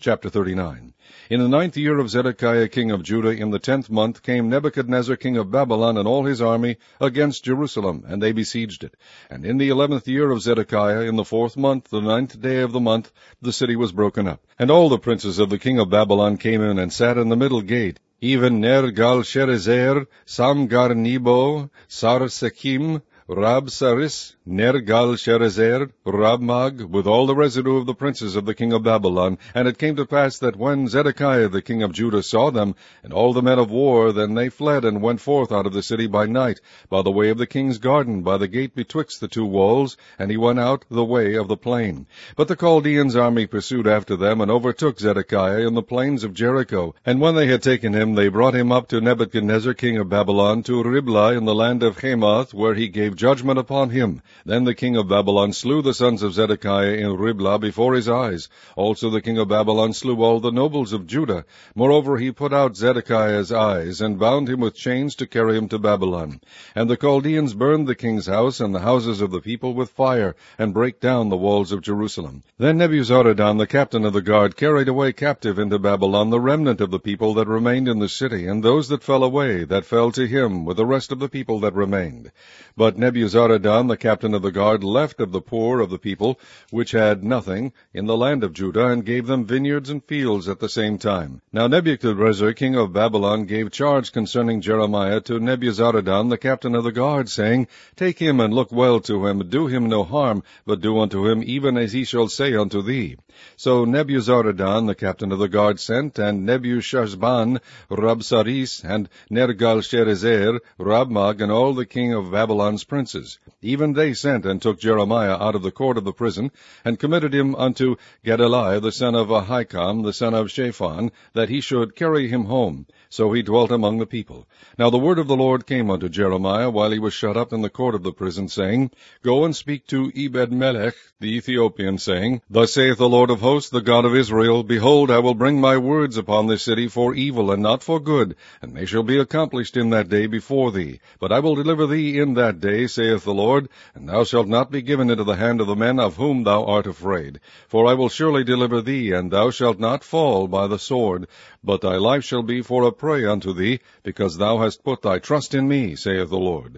Chapter 39. In the 9th year of Zedekiah king of Judah, in the 10th month, came Nebuchadnezzar king of Babylon and all his army against Jerusalem, and they besieged it. And in the 11th year of Zedekiah, in the 4th month, the 9th day of the month, the city was broken up. And all the princes of the king of Babylon came in and sat in the middle gate, even Nergal-Sharezer, Samgar-Nebo, Sarsekim, Rabsaris, Nergal-Sharezer, Rabmag, with all the residue of the princes of the king of Babylon. And it came to pass that when Zedekiah the king of Judah saw them, and all the men of war, then they fled and went forth out of the city by night, by the way of the king's garden, by the gate betwixt the two walls, and he went out the way of the plain. But the Chaldeans' army pursued after them, and overtook Zedekiah in the plains of Jericho. And when they had taken him, they brought him up to Nebuchadnezzar king of Babylon, to Riblah in the land of Hamath, where he gave judgment upon him. Then the king of Babylon slew the sons of Zedekiah in Riblah before his eyes. Also the king of Babylon slew all the nobles of Judah. Moreover, he put out Zedekiah's eyes, and bound him with chains to carry him to Babylon. And the Chaldeans burned the king's house and the houses of the people with fire, and brake down the walls of Jerusalem. Then Nebuzaradan, the captain of the guard, carried away captive into Babylon the remnant of the people that remained in the city, and those that fell away, that fell to him, with the rest of the people that remained. But Nebuzaradan, the captain of the guard, left of the poor of the people, which had nothing, in the land of Judah, and gave them vineyards and fields at the same time. Now Nebuchadrezzar, king of Babylon, gave charge concerning Jeremiah to Nebuzaradan, the captain of the guard, saying, Take him and look well to him, do him no harm, but do unto him even as he shall say unto thee. So Nebuzaradan, the captain of the guard, sent, and Nebushazban, Rabsaris, and Nergal-Sharezer, Rabmag, and all the king of Babylon's princes. Even they sent and took Jeremiah out of the court of the prison, and committed him unto Gedaliah the son of Ahikam, the son of Shaphan, that he should carry him home. So he dwelt among the people. Now the word of the Lord came unto Jeremiah while he was shut up in the court of the prison, saying, Go and speak to Ebed-melech the Ethiopian, saying, Thus saith the Lord of hosts, the God of Israel, Behold, I will bring my words upon this city for evil, and not for good, and they shall be accomplished in that day before thee. But I will deliver thee in that day, saith the Lord, and thou shalt not be given into the hand of the men of whom thou art afraid. For I will surely deliver thee, and thou shalt not fall by the sword, but thy life shall be for a prey unto thee, because thou hast put thy trust in me, saith the Lord.